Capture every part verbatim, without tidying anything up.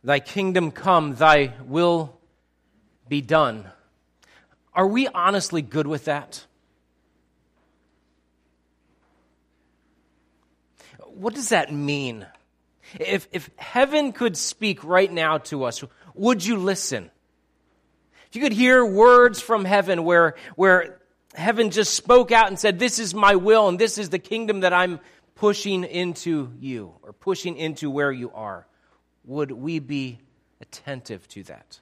Thy kingdom come, thy will be done. Are we honestly good with that? What does that mean? If, if heaven could speak right now to us, would you listen? If you could hear words from heaven where, where heaven just spoke out and said, this is my will and this is the kingdom that I'm pushing into you or pushing into where you are, would we be attentive to that?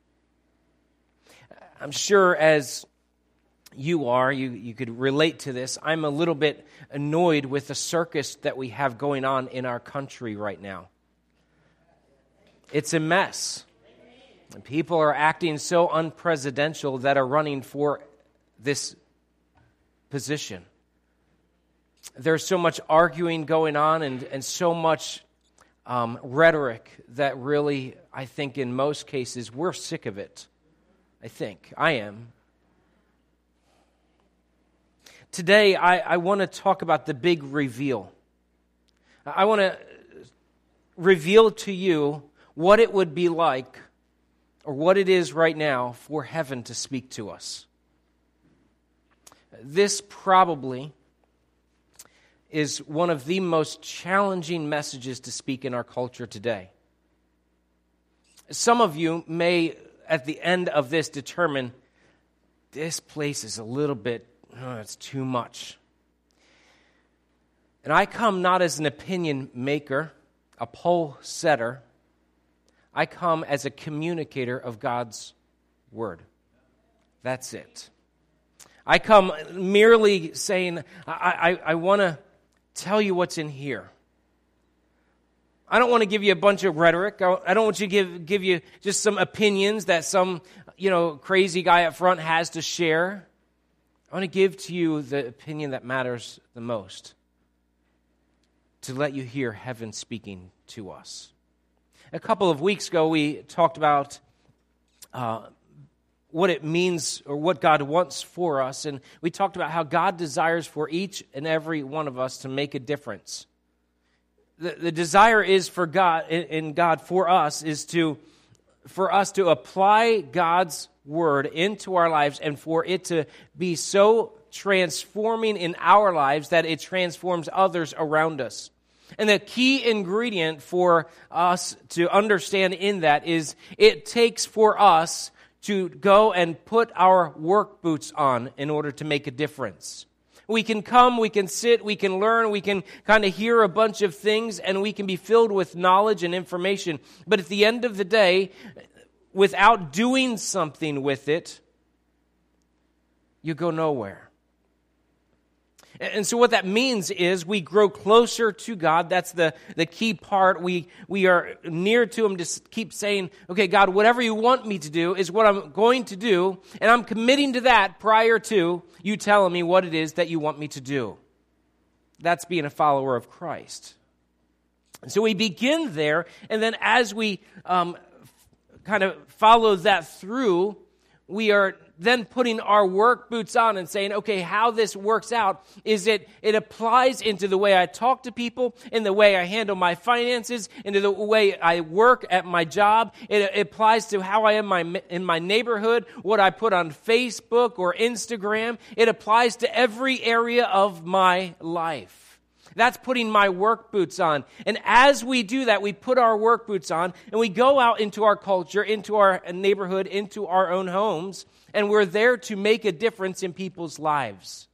I'm sure as you are, you, you could relate to this. I'm a little bit annoyed with the circus that we have going on in our country right now. It's a mess. And people are acting so unpresidential that are running for this position. There's so much arguing going on and, and so much um, rhetoric that really, I think in most cases, we're sick of it. I think. I am. Today, I, I want to talk about the big reveal. I want to reveal to you what it would be like, or what it is right now, for heaven to speak to us. This probably is one of the most challenging messages to speak in our culture today. Some of you may, at the end of this, determine this place is a little bit, oh, it's too much. And I come not as an opinion maker, a poll setter. I come as a communicator of God's word. That's it. I come merely saying, I, I, I want to tell you what's in here. I don't want to give you a bunch of rhetoric. I don't want you to give, give you just some opinions that some, you know, crazy guy up front has to share. I want to give to you the opinion that matters the most, to let you hear heaven speaking to us. A couple of weeks ago, we talked about uh, what it means or what God wants for us, and we talked about how God desires for each and every one of us to make a difference. The, the desire is for God, in God for us, is to for us to apply God's word into our lives and for it to be so transforming in our lives that it transforms others around us. And the key ingredient for us to understand in that is it takes for us to go and put our work boots on in order to make a difference. We can come, we can sit, we can learn, we can kind of hear a bunch of things, and we can be filled with knowledge and information. But at the end of the day, without doing something with it, you go nowhere. And so what that means is we grow closer to God. That's the, the key part. We we are near to Him to keep saying, okay, God, whatever you want me to do is what I'm going to do, and I'm committing to that prior to you telling me what it is that you want me to do. That's being a follower of Christ. And so we begin there, and then as we um, kind of follow that through, we are then putting our work boots on and saying, okay, how this works out is it it applies into the way I talk to people, in the way I handle my finances, into the way I work at my job. It, it applies to how I am my, in my neighborhood, what I put on Facebook or Instagram. It applies to every area of my life. That's putting my work boots on. And as we do that, we put our work boots on and we go out into our culture, into our neighborhood, into our own homes, and we're there to make a difference in people's lives.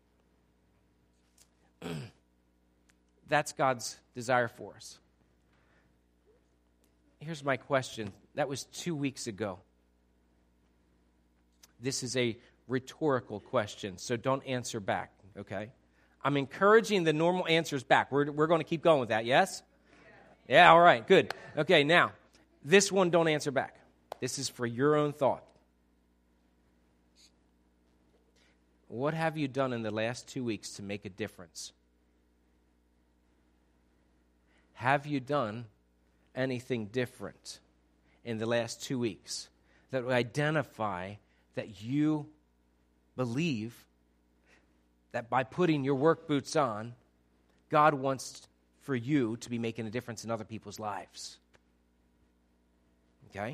That's God's desire for us. Here's my question. That was two weeks ago. This is a rhetorical question, so don't answer back, okay? I'm encouraging the normal answers back. We're, we're going to keep going with that, yes? Yeah, all right, good. Okay, now, this one don't answer back. This is for your own thought. What have you done in the last two weeks to make a difference? Have you done anything different in the last two weeks that would identify that you believe that by putting your work boots on, God wants for you to be making a difference in other people's lives? Okay?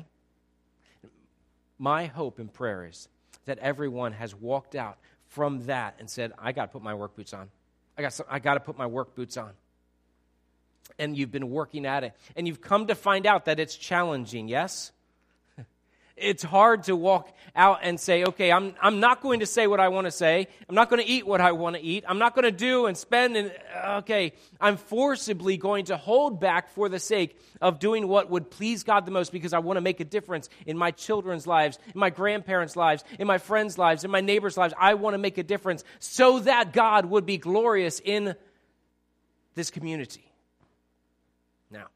My hope and prayer is that everyone has walked out from that and said, I got to put my work boots on. I got some, I got to put my work boots on. And you've been working at it. And you've come to find out that it's challenging, yes? It's hard to walk out and say, okay, I'm I'm not going to say what I want to say. I'm not going to eat what I want to eat. I'm not going to do and spend. And okay, I'm forcibly going to hold back for the sake of doing what would please God the most because I want to make a difference in my children's lives, in my grandparents' lives, in my friends' lives, in my neighbors' lives. I want to make a difference so that God would be glorious in this community. Now,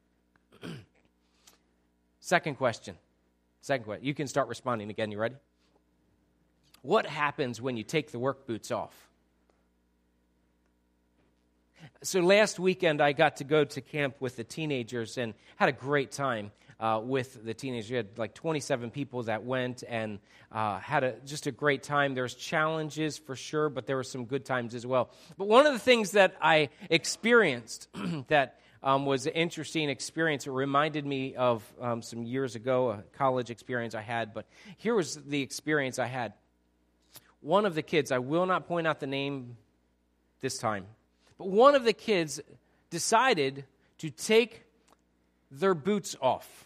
second question. Second question. You can start responding again. You ready? What happens when you take the work boots off? So last weekend, I got to go to camp with the teenagers and had a great time uh, with the teenagers. We had like twenty-seven people that went and uh, had a, just a great time. There's challenges for sure, but there were some good times as well. But one of the things that I experienced that Um, was an interesting experience. It reminded me of um, some years ago, a college experience I had, but here was the experience I had. One of the kids, I will not point out the name this time, but one of the kids decided to take their boots off.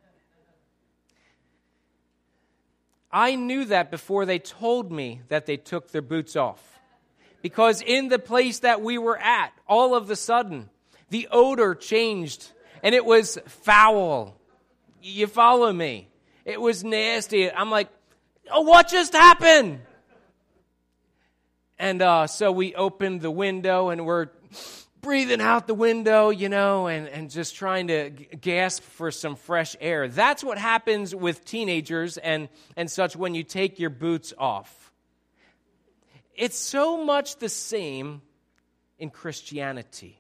I knew that before they told me that they took their boots off, because in the place that we were at, all of a sudden, the odor changed, and it was foul. You follow me? It was nasty. I'm like, oh, what just happened? And uh, so we opened the window, and we're breathing out the window, you know, and, and just trying to g- gasp for some fresh air. That's what happens with teenagers and, and such when you take your boots off. It's so much the same in Christianity.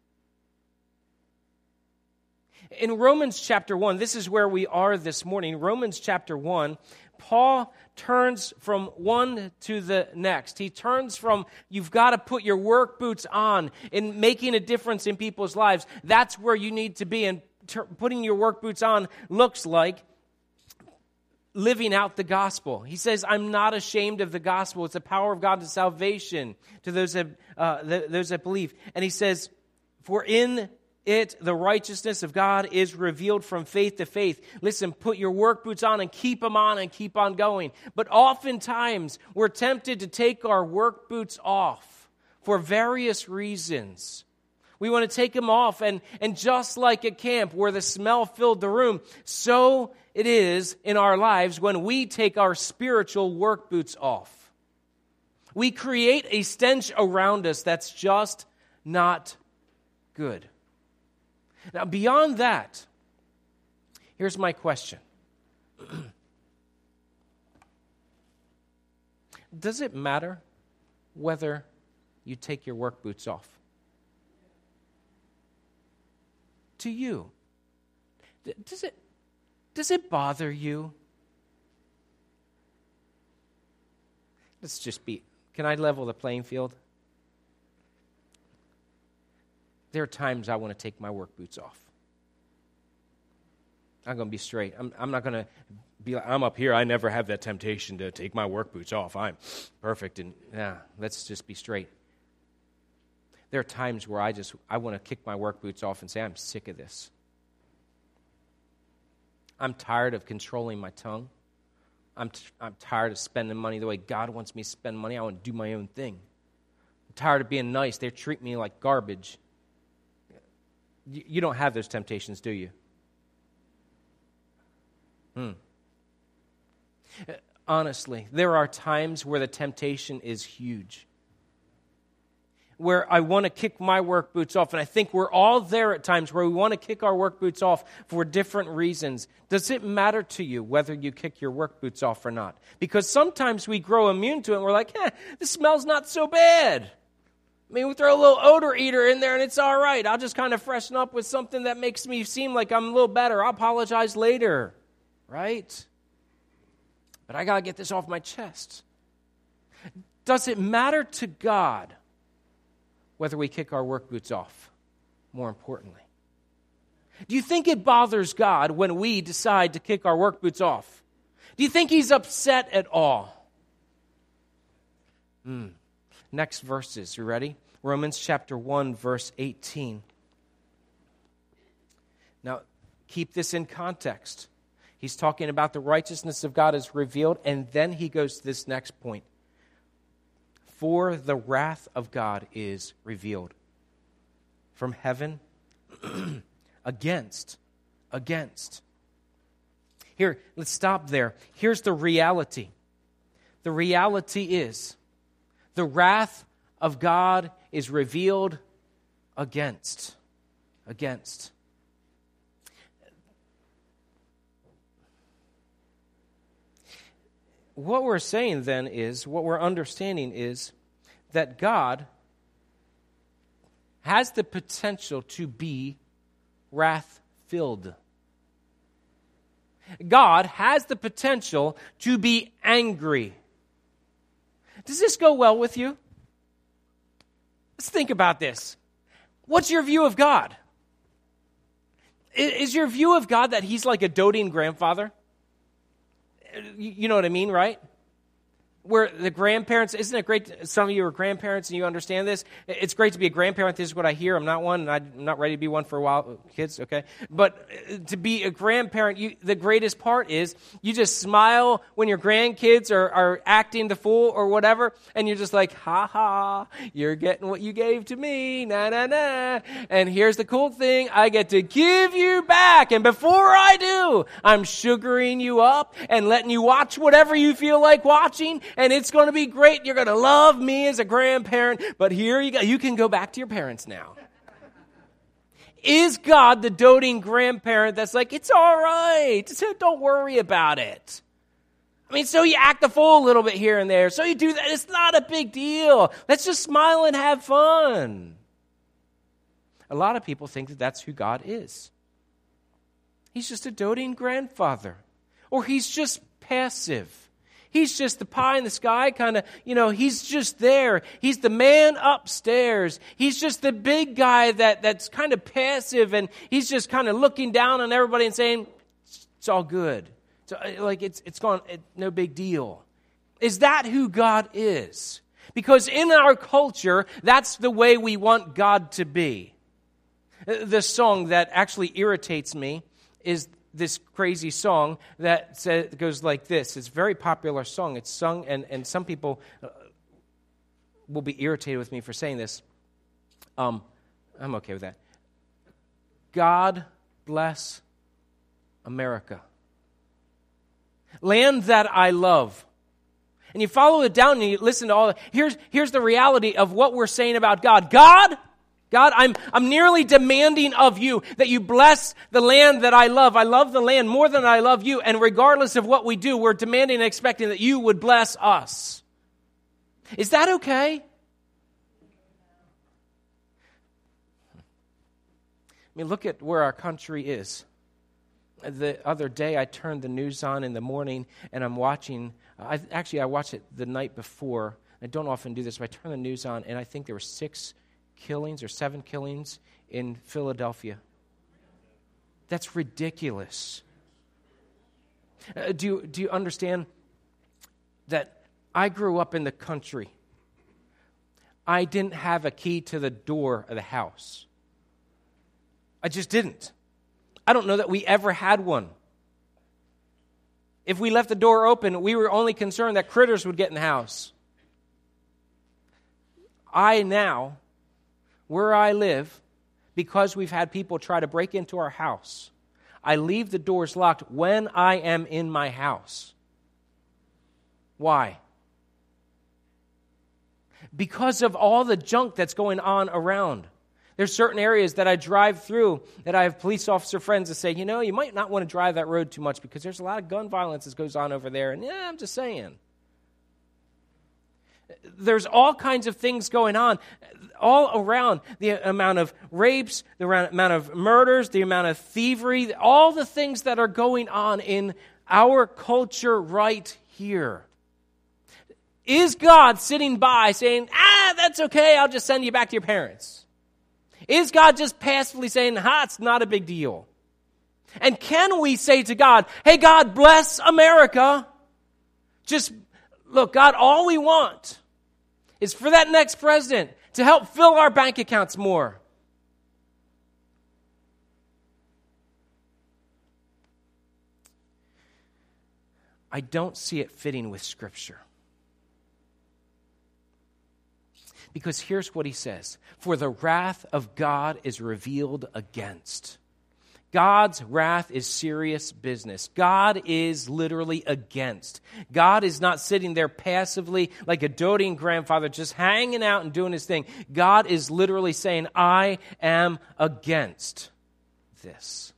In Romans chapter one, this is where we are this morning. Romans chapter one, Paul turns from one to the next. He turns from, you've got to put your work boots on in making a difference in people's lives. That's where you need to be. And ter- putting your work boots on looks like living out the gospel. He says, I'm not ashamed of the gospel. It's the power of God to salvation to those that, uh, those that believe. And he says, for in it, the righteousness of God is revealed from faith to faith. Listen, put your work boots on and keep them on and keep on going. But oftentimes, we're tempted to take our work boots off for various reasons. We want to take them off, and, and just like at camp where the smell filled the room, so it is in our lives when we take our spiritual work boots off. We create a stench around us that's just not good. Now, beyond that, here's my question. Does it matter whether you take your work boots off? To you, does it, does it bother you? Let's just be, can I level the playing field? There are times I want to take my work boots off. I'm going to be straight. I'm, I'm not going to be like, I'm up here. I never have that temptation to take my work boots off. I'm perfect. And yeah, let's just be straight. There are times where I just, I want to kick my work boots off and say, I'm sick of this. I'm tired of controlling my tongue. I'm, t- I'm tired of spending money the way God wants me to spend money. I want to do my own thing. I'm tired of being nice. They treat me like garbage. You don't have those temptations, do you? Hmm. Honestly, there are times where the temptation is huge. Where I want to kick my work boots off, and I think we're all there at times where we want to kick our work boots off for different reasons. Does it matter to you whether you kick your work boots off or not? Because sometimes we grow immune to it, and we're like, eh, this smells not so bad. I mean, we throw a little odor eater in there and it's all right. I'll just kind of freshen up with something that makes me seem like I'm a little better. I'll apologize later, right? But I got to get this off my chest. Does it matter to God whether we kick our work boots off, more importantly? Do you think it bothers God when we decide to kick our work boots off? Do you think he's upset at all? Hmm. Next verses, you ready? Romans chapter one, verse eighteen. Now, keep this in context. He's talking about the righteousness of God is revealed, and then he goes to this next point. For the wrath of God is revealed from heaven against, against. Here, let's stop there. Here's the reality. The reality is the wrath of God is revealed against, against. What we're saying then is, what we're understanding is that God has the potential to be wrath-filled. God has the potential to be angry. Does this go well with you? Let's think about this. What's your view of God? Is your view of God that he's like a doting grandfather? You know what I mean, right? Where the grandparents, isn't it great? Some of you are grandparents and you understand this. It's great to be a grandparent. This is what I hear. I'm not one, and I'm not ready to be one for a while. Kids, okay? But to be a grandparent, you, the greatest part is you just smile when your grandkids are, are acting the fool or whatever, and you're just like, ha ha, you're getting what you gave to me, na na na. And here's the cool thing, I get to give you back. And before I do, I'm sugaring you up and letting you watch whatever you feel like watching. And it's going to be great. You're going to love me as a grandparent. But here you go. You can go back to your parents now. Is God the doting grandparent that's like, it's all right. Don't worry about it. I mean, so you act the fool a little bit here and there. So you do that. It's not a big deal. Let's just smile and have fun. A lot of people think that that's who God is. He's just a doting grandfather. Or he's just passive. He's just the pie in the sky kind of, you know, he's just there. He's the man upstairs. He's just the big guy that, that's kind of passive, and he's just kind of looking down on everybody and saying, it's all good. So, like, it's it's gone, it, no big deal. Is that who God is? Because in our culture, that's the way we want God to be. The song that actually irritates me is this crazy song that says, goes like this. It's a very popular song. It's sung, and, and some people uh, will be irritated with me for saying this. Um, I'm okay with that. God bless America. Land that I love. And you follow it down and you listen to all. Here's, here's the reality of what we're saying about God. God God, I'm I'm nearly demanding of you that you bless the land that I love. I love the land more than I love you. And regardless of what we do, we're demanding and expecting that you would bless us. Is that okay? I mean, look at where our country is. The other day, I turned the news on in the morning, and I'm watching. I, actually, I watched it the night before. I don't often do this, but I turned the news on, and I think there were six killings or seven killings in Philadelphia. That's ridiculous. Uh, do you, do you understand that I grew up in the country? I didn't have a key to the door of the house. I just didn't. I don't know that we ever had one. If we left the door open, we were only concerned that critters would get in the house. I now, where I live, because we've had people try to break into our house, I leave the doors locked when I am in my house. Why? Because of all the junk that's going on around. There's certain areas that I drive through that I have police officer friends that say, you know, you might not want to drive that road too much because there's a lot of gun violence that goes on over there. And yeah, I'm just saying. There's all kinds of things going on all around. The amount of rapes, the amount of murders, the amount of thievery, all the things that are going on in our culture right here. Is God sitting by saying, ah, that's okay, I'll just send you back to your parents? Is God just passively saying, ha, it's not a big deal? And can we say to God, hey, God, bless America? Just, look, God, all we want is for that next president to help fill our bank accounts more. I don't see it fitting with Scripture. Because here's what he says. For the wrath of God is revealed against. God's wrath is serious business. God is literally against. God is not sitting there passively like a doting grandfather just hanging out and doing his thing. God is literally saying, I am against this.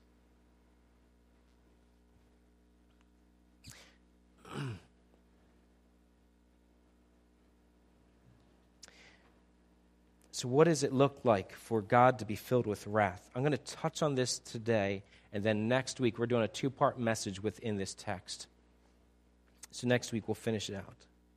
So what does it look like for God to be filled with wrath? I'm going to touch on this today, and then next week we're doing a two-part message within this text. So next week we'll finish it out.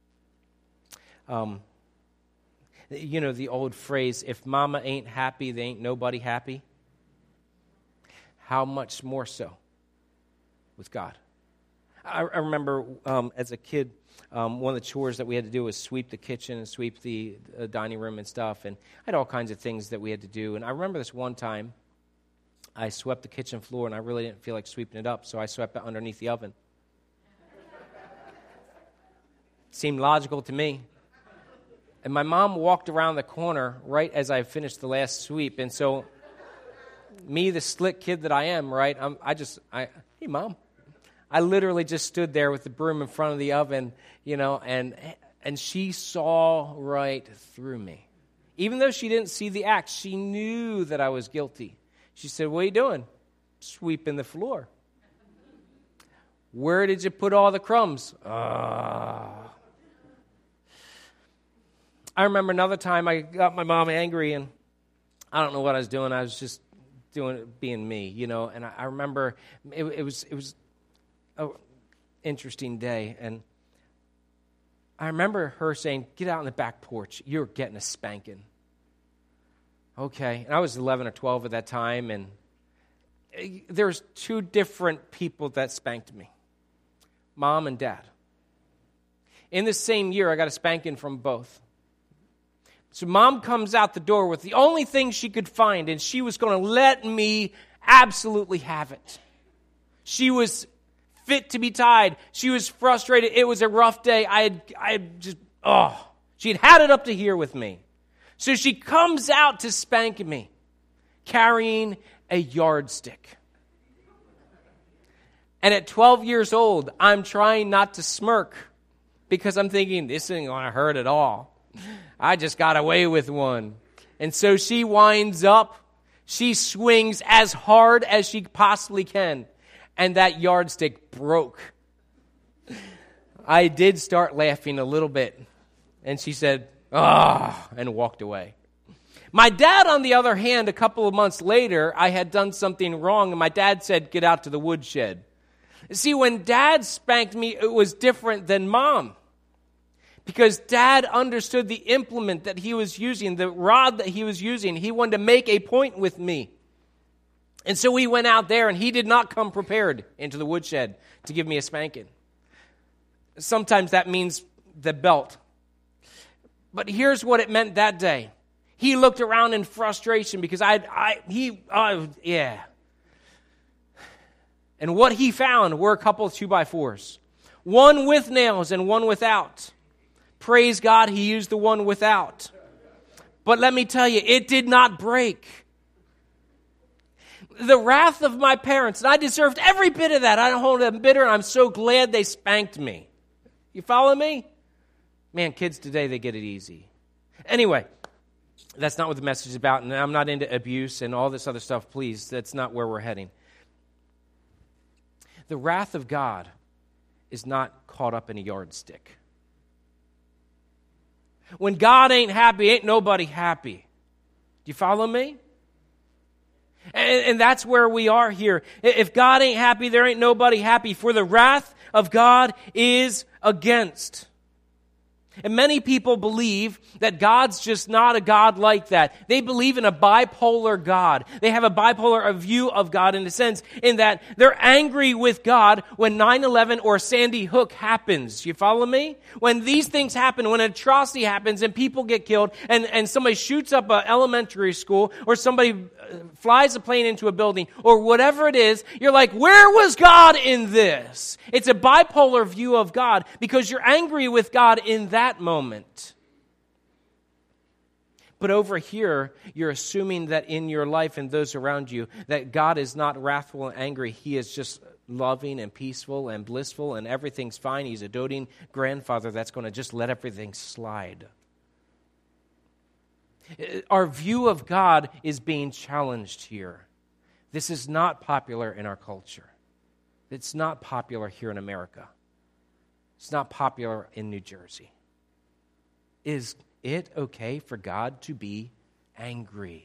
Um, you know the old phrase, if mama ain't happy, there ain't nobody happy. How much more so with God? I, I remember um, as a kid, Um, one of the chores that we had to do was sweep the kitchen and sweep the uh, dining room and stuff. And I had all kinds of things that we had to do. And I remember this one time, I swept the kitchen floor, and I really didn't feel like sweeping it up, so I swept it underneath the oven. Seemed logical to me. And my mom walked around the corner right as I finished the last sweep. And so me, the slick kid that I am, right, I'm, I just, I, hey, Mom. I literally just stood there with the broom in front of the oven, you know, and and she saw right through me. Even though she didn't see the act, she knew that I was guilty. She said, what are you doing? Sweeping the floor. Where did you put all the crumbs? Uh. I remember another time I got my mom angry, and I don't know what I was doing. I was just doing it, being me, you know, and I, I remember it, it was it was an interesting day, and I remember her saying, get out on the back porch. You're getting a spanking. Okay. And I was eleven or twelve at that time, and there's two different people that spanked me, Mom and Dad. In the same year, I got a spanking from both. So Mom comes out the door with the only thing she could find, and she was going to let me absolutely have it. She was fit to be tied. She was frustrated. It was a rough day. I had, I had just, oh, she had had it up to here with me. So she comes out to spank me, carrying a yardstick. And at twelve years old, I'm trying not to smirk because I'm thinking, this isn't going to hurt at all. I just got away with one. And so she winds up. She swings as hard as she possibly can. And that yardstick broke. I did start laughing a little bit. And she said, ah, oh, and walked away. My dad, on the other hand, a couple of months later, I had done something wrong. And my dad said, get out to the woodshed. See, when Dad spanked me, it was different than Mom. Because Dad understood the implement that he was using, the rod that he was using. He wanted to make a point with me. And so we went out there, and he did not come prepared into the woodshed to give me a spanking. Sometimes that means the belt. But here's what it meant that day. He looked around in frustration because I, I, he, uh, yeah. And what he found were a couple of two-by-fours. One with nails and one without. Praise God, he used the one without. But let me tell you, it did not break. The wrath of my parents, and I deserved every bit of that. I don't hold them bitter, and I'm so glad they spanked me. You follow me? Man, kids today, they get it easy. Anyway, that's not what the message is about, and I'm not into abuse and all this other stuff. Please, that's not where we're heading. The wrath of God is not caught up in a yardstick. When God ain't happy, ain't nobody happy. Do you follow me? And, and that's where we are here. If God ain't happy, there ain't nobody happy. For the wrath of God is against. And many people believe that God's just not a God like that. They believe in a bipolar God. They have a bipolar view of God in a sense, in that they're angry with God when nine eleven or Sandy Hook happens. You follow me? When these things happen, when an atrocity happens and people get killed and, and somebody shoots up an elementary school or somebody flies a plane into a building or whatever it is, you're like, where was God in this? It's a bipolar view of God because you're angry with God in that that moment. But over here, you're assuming that in your life and those around you, that God is not wrathful and angry. He is just loving and peaceful and blissful and everything's fine. He's a doting grandfather that's going to just let everything slide. Our view of God is being challenged here. This is not popular in our culture. It's not popular here in America. It's not popular in New Jersey. Is it okay for God to be angry?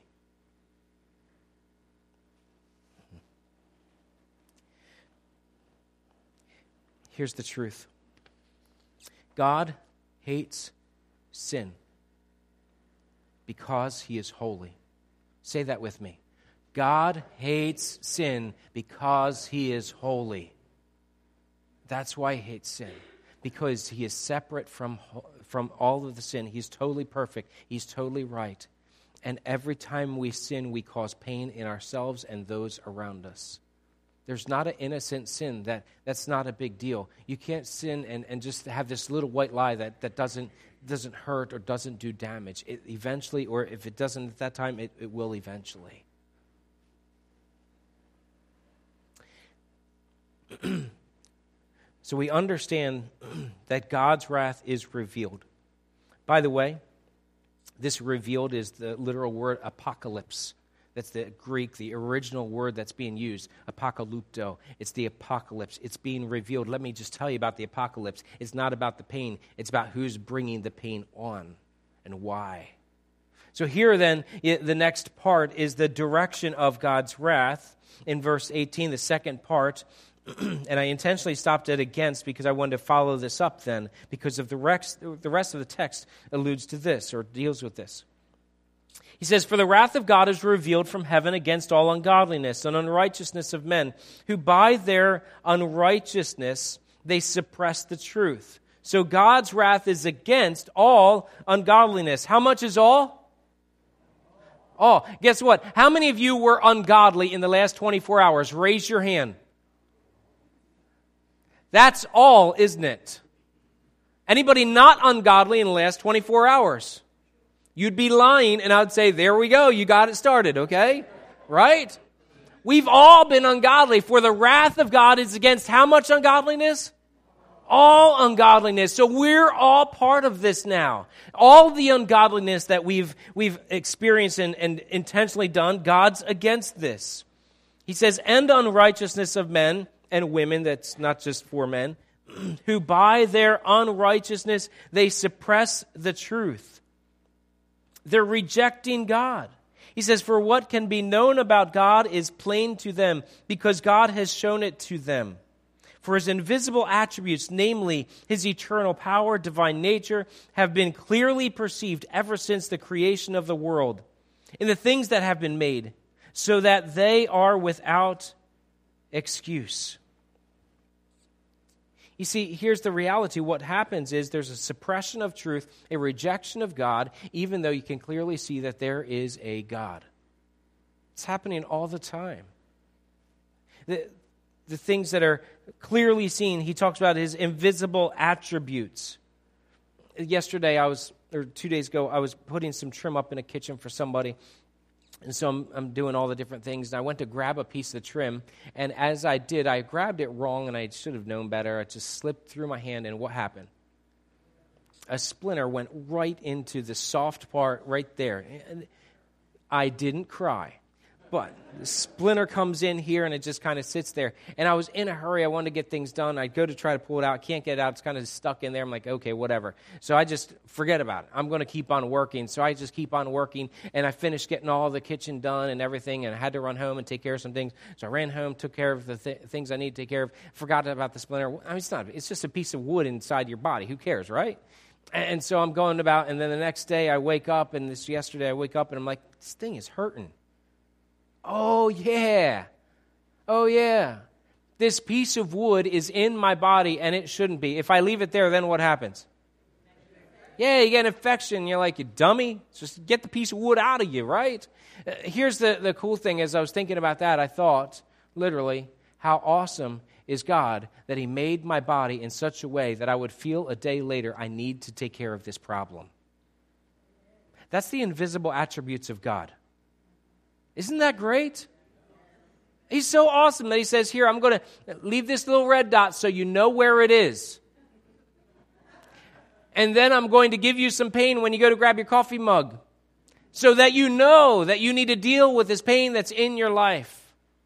Here's the truth. God hates sin because he is holy. Say that with me. God hates sin because he is holy. That's why he hates sin. Because he is separate from, from all of the sin. He's totally perfect. He's totally right. And every time we sin, we cause pain in ourselves and those around us. There's not an innocent sin. That, that's not a big deal. You can't sin and, and just have this little white lie that, that doesn't, doesn't hurt or doesn't do damage. It eventually, or if it doesn't at that time, it, it will eventually. So we understand that God's wrath is revealed. By the way, this revealed is the literal word apocalypse. That's the Greek, the original word that's being used, apokalypto. It's the apocalypse. It's being revealed. Let me just tell you about the apocalypse. It's not about the pain. It's about who's bringing the pain on and why. So here then, the next part is the direction of God's wrath. In verse eighteen, the second part, and I intentionally stopped at against because I wanted to follow this up then, because of the rest, the rest of the text alludes to this or deals with this. He says, "For the wrath of God is revealed from heaven against all ungodliness and unrighteousness of men, who by their unrighteousness they suppress the truth." So God's wrath is against all ungodliness. How much is all? All. Guess what? How many of you were ungodly in the last twenty-four hours? Raise your hand. That's all, isn't it? Anybody not ungodly in the last twenty-four hours? You'd be lying, and I'd say, there we go, you got it started, okay? Right? We've all been ungodly, for the wrath of God is against how much ungodliness? All ungodliness. So we're all part of this now. All the ungodliness that we've we've experienced and, and intentionally done, God's against this. He says, and unrighteousness of men and women, that's not just for men, who by their unrighteousness they suppress the truth. They're rejecting God. He says, for what can be known about God is plain to them, because God has shown it to them. For his invisible attributes, namely his eternal power, divine nature, have been clearly perceived ever since the creation of the world, in the things that have been made, so that they are without excuse. You see, here's the reality. What happens is there's a suppression of truth, a rejection of God, even though you can clearly see that there is a God. It's happening all the time. The, the things that are clearly seen, he talks about his invisible attributes. Yesterday, I was, or two days ago, I was putting some trim up in a kitchen for somebody. And so I'm, I'm doing all the different things, and I went to grab a piece of the trim, and as I did, I grabbed it wrong, and I should have known better. It just slipped through my hand, and what happened? A splinter went right into the soft part right there. And I didn't cry, but the splinter comes in here, and it just kind of sits there. And I was in a hurry. I wanted to get things done. I go to try to pull it out. Can't get it out. It's kind of stuck in there. I'm like, okay, whatever. So I just forget about it. I'm going to keep on working. So I just keep on working, and I finished getting all the kitchen done and everything, and I had to run home and take care of some things. So I ran home, took care of the th- things I need to take care of, forgot about the splinter. I mean, it's not. It's just a piece of wood inside your body. Who cares, right? And so I'm going about, and then the next day I wake up, and this yesterday I wake up, and I'm like, this thing is hurting. Oh, yeah. Oh, yeah. This piece of wood is in my body, and it shouldn't be. If I leave it there, then what happens? Yeah, you get an infection. You're like, you dummy. Just get the piece of wood out of you, right? Uh, here's the, the cool thing. As I was thinking about that, I thought, literally, how awesome is God that he made my body in such a way that I would feel a day later, I need to take care of this problem. That's the invisible attributes of God. Isn't that great? He's so awesome that he says, here, I'm going to leave this little red dot so you know where it is. And then I'm going to give you some pain when you go to grab your coffee mug so that you know that you need to deal with this pain that's in your life.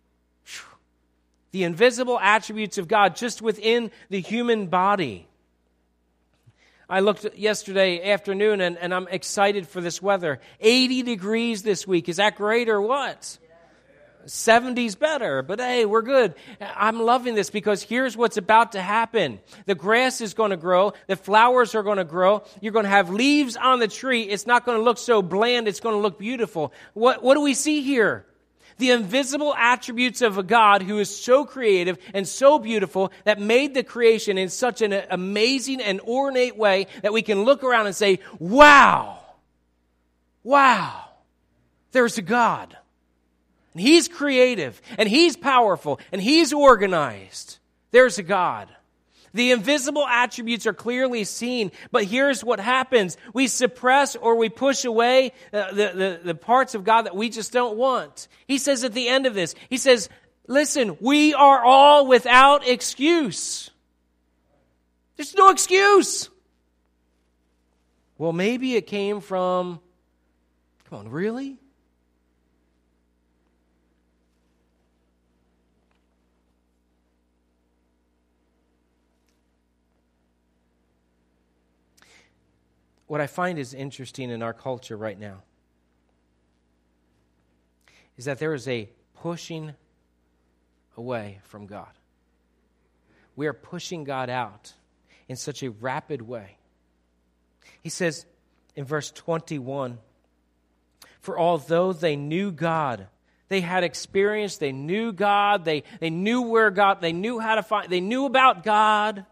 The invisible attributes of God just within the human body. I looked yesterday afternoon, and, and I'm excited for this weather. eighty degrees this week. Is that great or what? seventy's better, but hey, we're good. I'm loving this because here's what's about to happen. The grass is going to grow. The flowers are going to grow. You're going to have leaves on the tree. It's not going to look so bland. It's going to look beautiful. What, what do we see here? The invisible attributes of a God who is so creative and so beautiful that made the creation in such an amazing and ornate way that we can look around and say, wow, wow, there's a God. And he's creative, and he's powerful, and he's organized. There's a God. The invisible attributes are clearly seen, but here's what happens. We suppress or we push away uh, the, the, the parts of God that we just don't want. He says at the end of this, he says, listen, we are all without excuse. There's no excuse. Well, maybe it came from, come on, really? What I find is interesting in our culture right now is that there is a pushing away from God. We are pushing God out in such a rapid way. He says in verse twenty-one, for although they knew God, they had experience, they knew God, they, they knew where God, they knew how to find, they knew about God,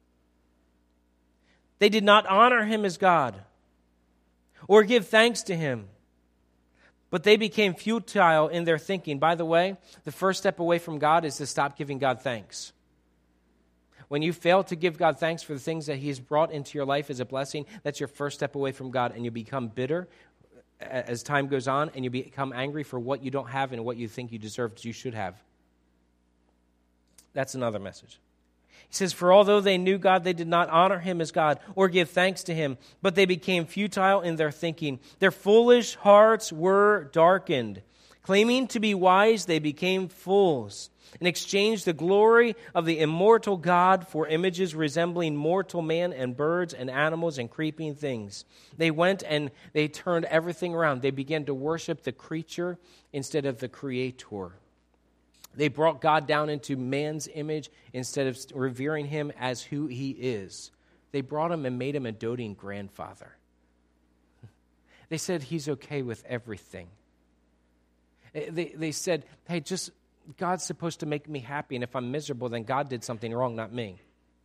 they did not honor him as God or give thanks to him, but they became futile in their thinking. By the way, the first step away from God is to stop giving God thanks. When you fail to give God thanks for the things that he has brought into your life as a blessing, that's your first step away from God, and you become bitter as time goes on, and you become angry for what you don't have and what you think you deserve, you should have. That's another message. He says, for although they knew God, they did not honor him as God or give thanks to him, but they became futile in their thinking. Their foolish hearts were darkened. Claiming to be wise, they became fools and exchanged the glory of the immortal God for images resembling mortal man and birds and animals and creeping things. They went and they turned everything around. They began to worship the creature instead of the Creator. They brought God down into man's image instead of revering him as who he is. They brought him and made him a doting grandfather. They said he's okay with everything. They, they said, hey, just God's supposed to make me happy, and if I'm miserable, then God did something wrong, not me.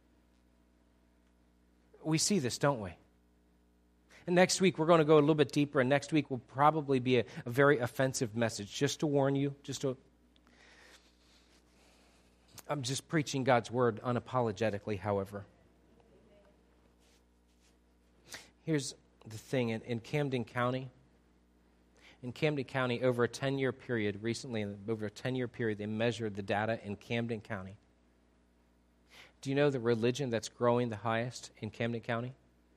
We see this, don't we? And next week, we're going to go a little bit deeper, and next week will probably be a, a very offensive message, just to warn you, just to... I'm just preaching God's word unapologetically, however. Here's the thing. In, in Camden County, in Camden County, over a ten-year period, recently, over a ten-year period, they measured the data in Camden County. Do you know the religion that's growing the highest in Camden County?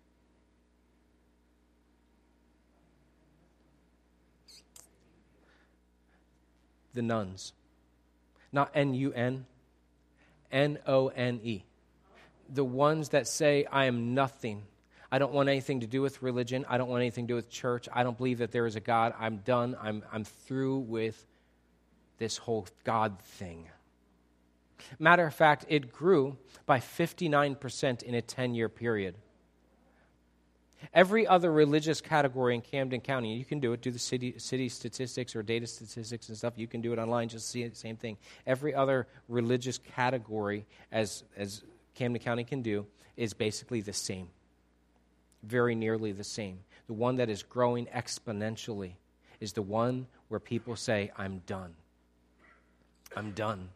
The nuns. Not N U N. N O N E. The ones that say, I am nothing. I don't want anything to do with religion. I don't want anything to do with church. I don't believe that there is a God. I'm done. I'm, I'm through with this whole God thing. Matter of fact, it grew by fifty-nine percent in a ten-year period. Every other religious category in Camden County, you can do it, do the city city statistics or data statistics and stuff. You can do it online, just see the same thing. Every other religious category, as as Camden County can do, is basically the same. Very nearly the same. The one that is growing exponentially is the one where people say, I'm done. I'm done.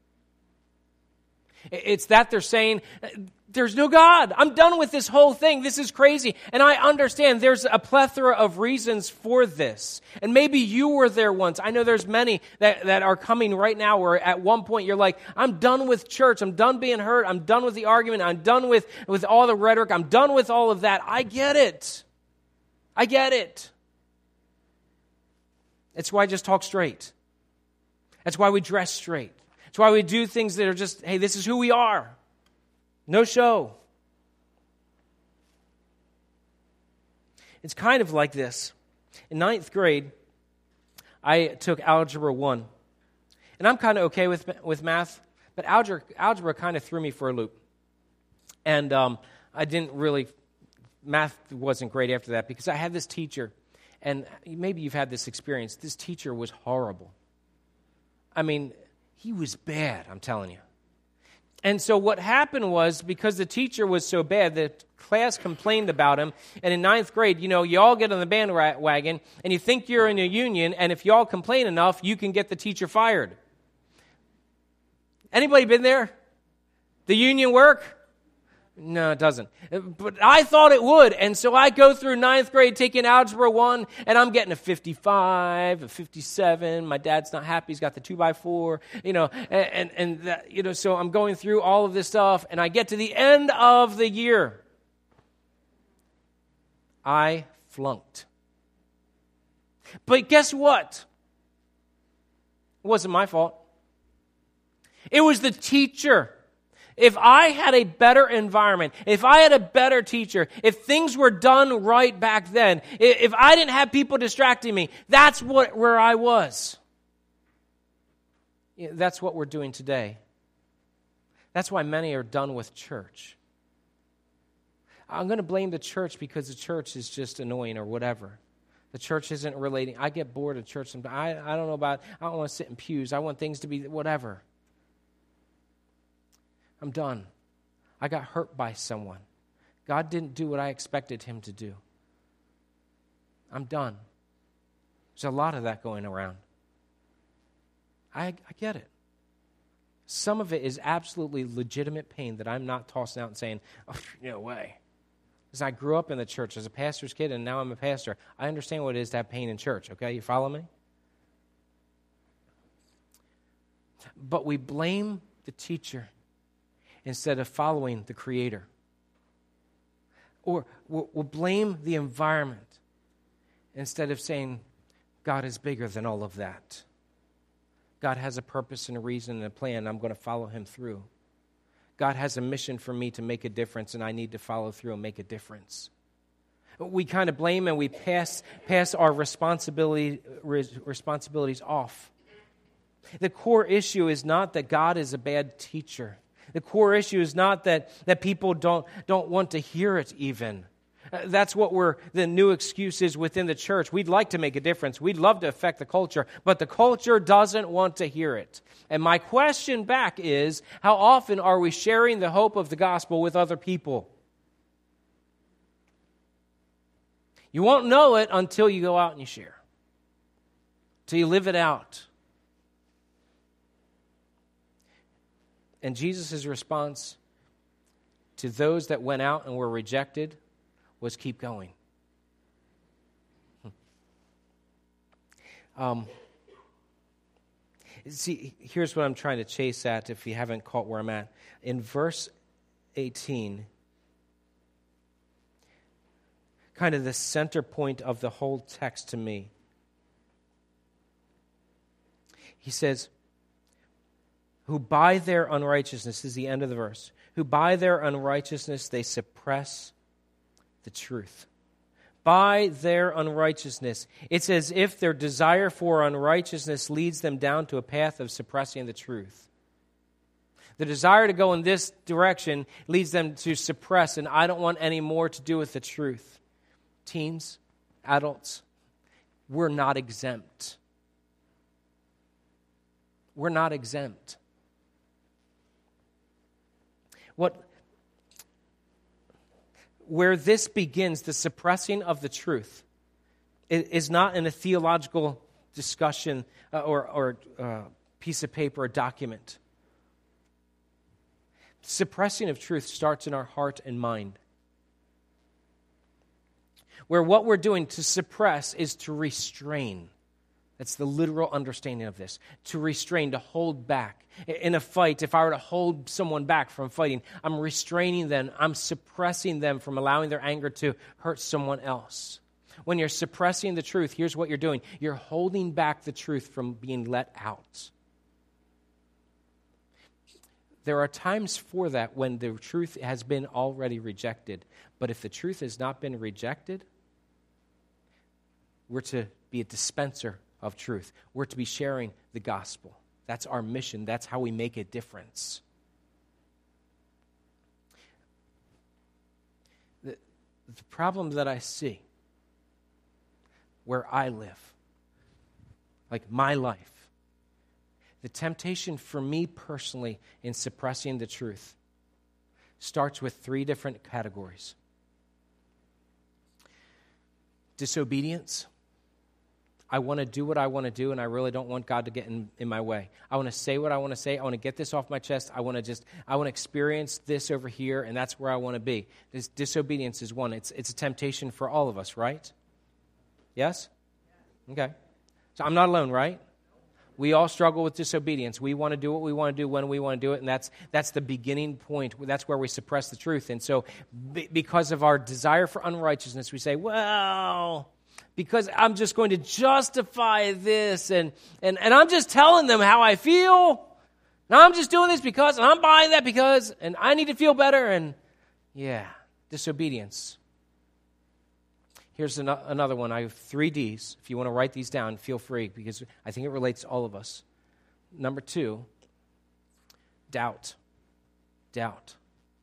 It's that they're saying, there's no God. I'm done with this whole thing. This is crazy. And I understand there's a plethora of reasons for this. And maybe you were there once. I know there's many that, that are coming right now where at one point you're like, I'm done with church. I'm done being hurt. I'm done with the argument. I'm done with, with all the rhetoric. I'm done with all of that. I get it. I get it. It's why I just talk straight. That's why we dress straight. That's why we do things that are just, hey, this is who we are. No show. It's kind of like this. In ninth grade, I took Algebra one. And I'm kind of okay with with math, but algebra, algebra kind of threw me for a loop. And um, I didn't really, math wasn't great after that because I had this teacher, and maybe you've had this experience. This teacher was horrible. I mean, he was bad, I'm telling you. And so what happened was, because the teacher was so bad, the class complained about him. And in ninth grade, you know, you all get on the bandwagon, and you think you're in a union, and if you all complain enough, you can get the teacher fired. Anybody been there? The union work? No, it doesn't. But I thought it would, and so I go through ninth grade taking Algebra one, and I'm getting a fifty-five, a fifty-seven. My dad's not happy. He's got the two by four, you know, and, and, and that, you know, so I'm going through all of this stuff, and I get to the end of the year. I flunked. But guess what? It wasn't my fault. It was the teacher. If I had a better environment, if I had a better teacher, if things were done right back then, if I didn't have people distracting me, that's what where I was. That's what we're doing today. That's why many are done with church. I'm going to blame the church because the church is just annoying or whatever. The church isn't relating. I get bored of church sometimes. I, I don't know about, I don't want to sit in pews. I want things to be whatever. I'm done. I got hurt by someone. God didn't do what I expected him to do. I'm done. There's a lot of that going around. I, I get it. Some of it is absolutely legitimate pain that I'm not tossing out and saying, oh, no way. Because I grew up in the church as a pastor's kid, and now I'm a pastor. I understand what it is to have pain in church, okay? You follow me? But we blame the teacher instead of following the Creator. Or we'll, we'll blame the environment instead of saying, God is bigger than all of that. God has a purpose and a reason and a plan. I'm going to follow him through. God has a mission for me to make a difference, and I need to follow through and make a difference. We kind of blame and we pass, pass our responsibility, responsibilities off. The core issue is not that God is a bad teacher. The core issue is not that, that people don't, don't want to hear it even. Uh, that's what we're, the new excuse is within the church. We'd like to make a difference. We'd love to affect the culture, but the culture doesn't want to hear it. And my question back is, how often are we sharing the hope of the gospel with other people? You won't know it until you go out and you share. Until you live it out. And Jesus' response to those that went out and were rejected was keep going. Um, see, here's what I'm trying to chase at if you haven't caught where I'm at. In verse eighteen, kind of the center point of the whole text to me, he says, who by their unrighteousness, this is the end of the verse, who by their unrighteousness they suppress the truth. By their unrighteousness. It's as if their desire for unrighteousness leads them down to a path of suppressing the truth. The desire to go in this direction leads them to suppress, and I don't want any more to do with the truth. teens, adults, we're not exempt. We're not exempt. What, where this begins, the suppressing of the truth, is not in a theological discussion uh, or, or uh, piece of paper or document. Suppressing of truth starts in our heart and mind. Where what we're doing to suppress is to restrain. That's the literal understanding of this. To restrain, to hold back. In a fight, if I were to hold someone back from fighting, I'm restraining them. I'm suppressing them from allowing their anger to hurt someone else. When you're suppressing the truth, here's what you're doing. You're holding back the truth from being let out. There are times for that when the truth has been already rejected. But if the truth has not been rejected, we're to be a dispenser of truth. We're to be sharing the gospel. That's our mission. That's how we make a difference. The, the problem that I see where I live, like my life, the temptation for me personally in suppressing the truth starts with three different categories. Disobedience. I want to do what I want to do, and I really don't want God to get in, in my way. I want to say what I want to say. I want to get this off my chest. I want to just, I want to experience this over here, and that's where I want to be. This disobedience is one. It's, it's a temptation for all of us, right? Yes? Okay. So I'm not alone, right? We all struggle with disobedience. We want to do what we want to do when we want to do it, and that's that's the beginning point. That's where we suppress the truth. And so b- because of our desire for unrighteousness, we say, well, because I'm just going to justify this, and, and, and I'm just telling them how I feel, and I'm just doing this because, and I'm buying that because, and I need to feel better, and yeah, disobedience. Here's an- another one. I have three D's. If you want to write these down, feel free, because I think it relates to all of us. Number two, doubt. Doubt.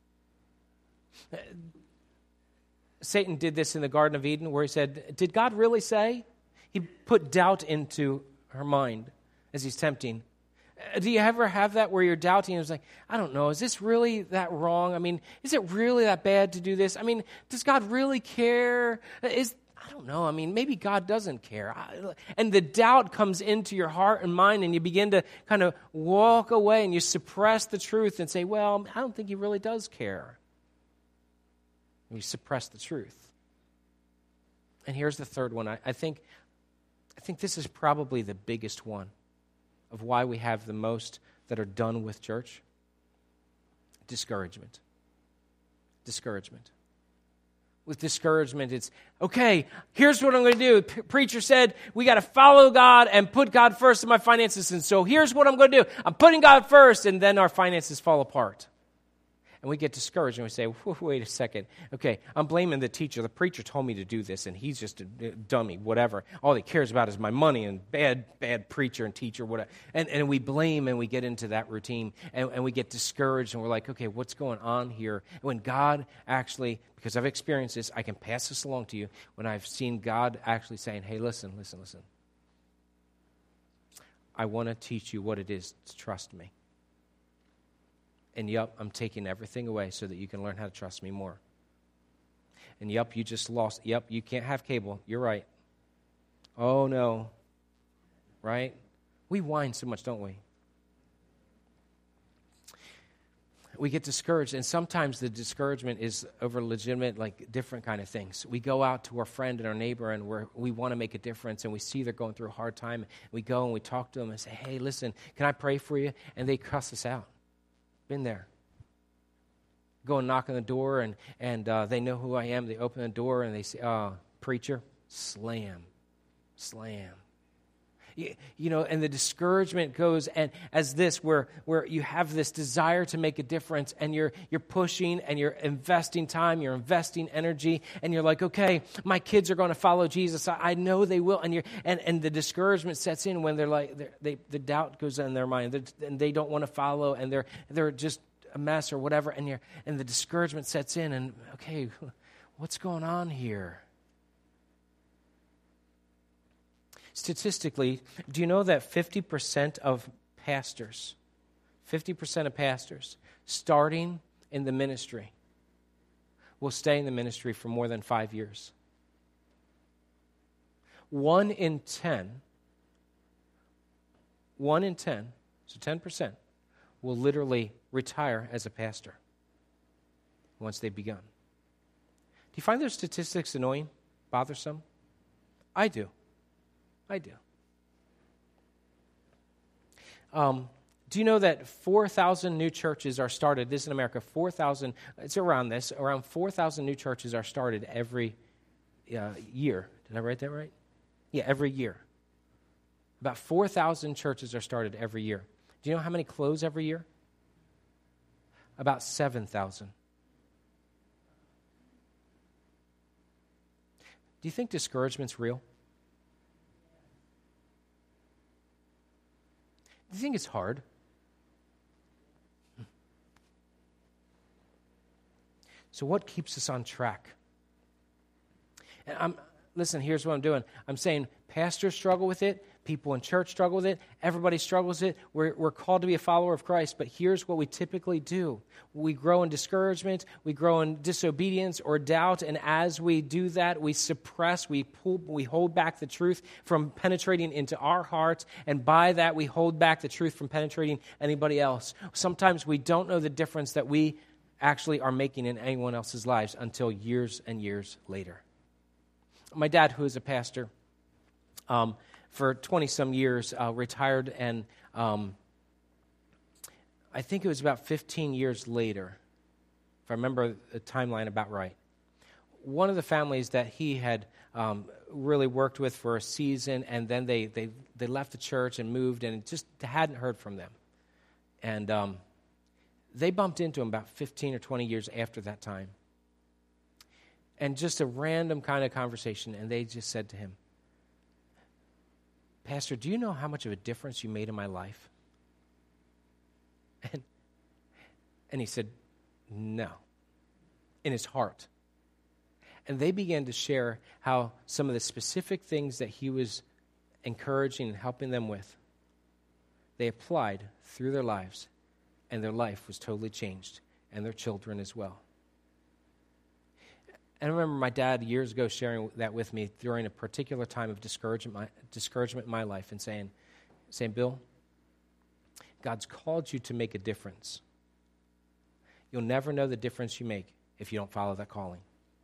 Satan did this in the Garden of Eden where he said, did God really say? He put doubt into her mind as he's tempting. Do you ever have that where you're doubting and it's like, I don't know, is this really that wrong? I mean, is it really that bad to do this? I mean, does God really care? Is I don't know. I mean, maybe God doesn't care. And the doubt comes into your heart and mind, and you begin to kind of walk away and you suppress the truth and say, well, I don't think he really does care. And you suppress the truth. And here's the third one. I, I think I think this is probably the biggest one of why we have the most that are done with church. Discouragement. Discouragement. With discouragement, it's, okay, here's what I'm going to do. P- preacher said we got to follow God and put God first in my finances, and so here's what I'm going to do. I'm putting God first, and then our finances fall apart. And we get discouraged and we say, wait a second. Okay, I'm blaming the teacher. The preacher told me to do this, and he's just a dummy, whatever. All he cares about is my money, and bad, bad preacher and teacher, whatever. And, and we blame, and we get into that routine, and, and we get discouraged, and we're like, okay, what's going on here? And when God actually, because I've experienced this, I can pass this along to you, when I've seen God actually saying, hey, listen, listen, listen. I want to teach you what it is to trust me. And yup, I'm taking everything away so that you can learn how to trust me more. And yup, you just lost. Yup, you can't have cable. You're right. Oh, no. Right? We whine so much, don't we? We get discouraged, and sometimes the discouragement is over legitimate, like different kind of things. We go out to our friend and our neighbor, and we're, we want to make a difference, and we see they're going through a hard time. We go and we talk to them and say, hey, listen, can I pray for you? And they cuss us out. Been there. Go and knock on the door, and, and uh, they know who I am. They open the door, and they say, oh, preacher, slam, slam. You, you know, and the discouragement goes and as this, where where you have this desire to make a difference, and you're you're pushing, and you're investing time, you're investing energy, and you're like, okay, my kids are going to follow Jesus. I, I know they will, and you and, and the discouragement sets in when they're like, they're, they the doubt goes in their mind, and they don't want to follow, and they're they're just a mess or whatever, and you're and the discouragement sets in, and okay, what's going on here? Statistically, do you know that fifty percent of pastors, fifty percent of pastors starting in the ministry will stay in the ministry for more than five years? One in ten, one in ten, so ten percent, will literally retire as a pastor once they've begun. Do you find those statistics annoying, bothersome? I do. I do. Um, do you know that four thousand new churches are started, this in America, four thousand, it's around this, around four thousand new churches are started every uh, year. Did I write that right? Yeah, every year. About four thousand churches are started every year. Do you know how many close every year? About seven thousand. Do you think discouragement's real? Do you think it's hard? So what keeps us on track? And I'm listen, here's what I'm doing. I'm saying pastors struggle with it, people in church struggle with it, everybody struggles with it. We're, we're called to be a follower of Christ, but here's what we typically do. We grow in discouragement, we grow in disobedience or doubt, and as we do that, we suppress, we pull, we hold back the truth from penetrating into our hearts, and by that, we hold back the truth from penetrating anybody else. Sometimes we don't know the difference that we actually are making in anyone else's lives until years and years later. My dad, who is a pastor, um, for twenty-some years, uh, retired, and um, I think it was about fifteen years later, if I remember the timeline about right, one of the families that he had um, really worked with for a season, and then they, they, they left the church and moved, and just hadn't heard from them. And um, they bumped into him about fifteen or twenty years after that time. And just a random kind of conversation, and they just said to him, Pastor, do you know how much of a difference you made in my life? And, and he said, no, in his heart. And they began to share how some of the specific things that he was encouraging and helping them with, they applied through their lives, and their life was totally changed, and their children as well. And I remember my dad years ago sharing that with me during a particular time of discouragement, my, discouragement in my life, and saying, saying, Bill, God's called you to make a difference. You'll never know the difference you make if you don't follow that calling.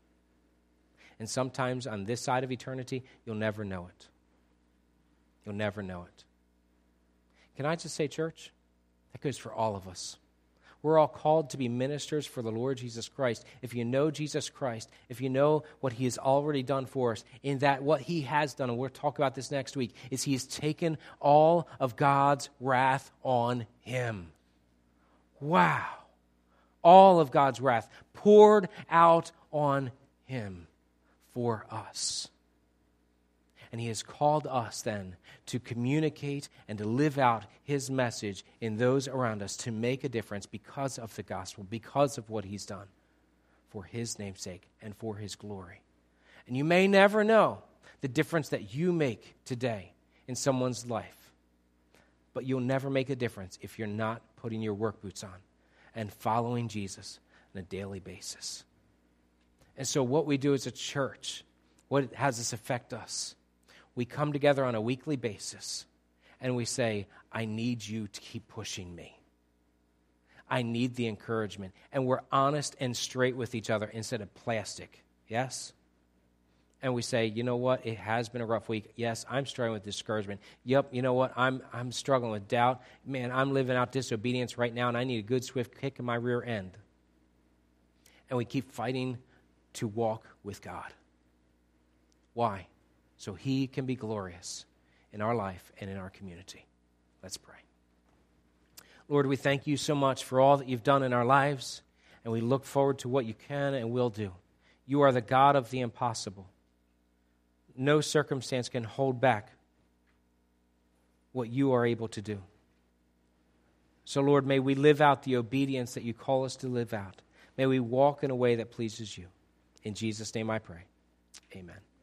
And sometimes on this side of eternity, you'll never know it. You'll never know it. Can I just say, church, that goes for all of us. We're all called to be ministers for the Lord Jesus Christ. If you know Jesus Christ, if you know what he has already done for us, in that what he has done, and we'll talk about this next week, is he has taken all of God's wrath on him. Wow. All of God's wrath poured out on him for us. And he has called us then to communicate and to live out his message in those around us to make a difference because of the gospel, because of what he's done for his name's sake and for his glory. And you may never know the difference that you make today in someone's life, but you'll never make a difference if you're not putting your work boots on and following Jesus on a daily basis. And so what we do as a church, what how does this affect us? We come together on a weekly basis, and we say, I need you to keep pushing me. I need the encouragement. And we're honest and straight with each other instead of plastic, yes? And we say, you know what, it has been a rough week. Yes, I'm struggling with discouragement. Yep, you know what, I'm I'm struggling with doubt. Man, I'm living out disobedience right now, and I need a good, swift kick in my rear end. And we keep fighting to walk with God. Why? So he can be glorious in our life and in our community. Let's pray. Lord, we thank you so much for all that you've done in our lives, and we look forward to what you can and will do. You are the God of the impossible. No circumstance can hold back what you are able to do. So, Lord, may we live out the obedience that you call us to live out. May we walk in a way that pleases you. In Jesus' name I pray. Amen.